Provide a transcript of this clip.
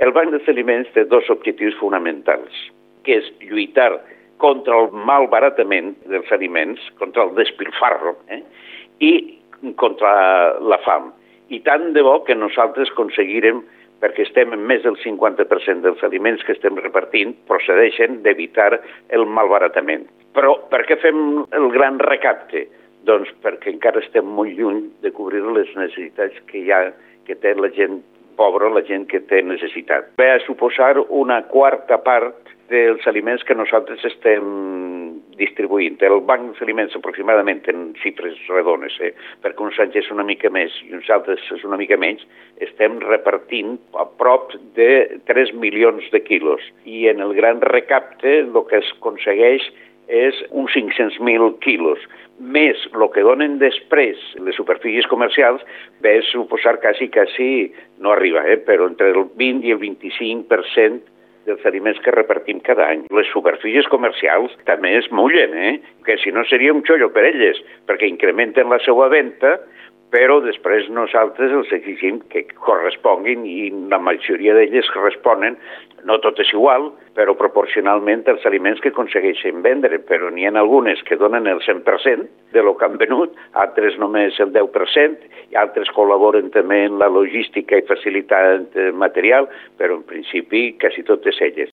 El Banc dels Aliments té dos objectius fonamentals, que és lluitar contra el malbaratament dels aliments, contra el despilfarro, i contra la fam. I tant de bo que nosaltres aconseguirem, perquè estem en més del 50% dels aliments que estem repartint, procedeixen d'evitar el malbaratament. Però per què fem el gran recapte? Doncs perquè encara estem molt lluny de cobrir les necessitats que té la gent pobra, la gent que té necessitat. Ve a suposar una quarta part dels aliments que nosaltres estem distribuint. El Banc dels Aliments aproximadament en xifres redones, perquè uns anys és una mica més i uns altres és una mica menys, estem repartint a prop de 3 milions de quilos. I en el gran recapte el que es aconsegueix és uns 500.000 quilos. Més el que donen després les superfícies comercials, ve a suposar quasi no arriba, però entre el 20 i el 25% dels aliments que repartim cada any. Les superfícies comercials també es mullen, que si no seria un xollo per elles, perquè incrementen la seva venda, però després nosaltres els exigim que corresponguin i la majoria d'elles responen, no tot és igual, però proporcionalment als aliments que aconsegueixen vendre, però n'hi ha algunes que donen el 100% de lo que han venut, altres només el 10%, i altres col·laboren també en la logística i facilitat material, però en principi quasi totes elles.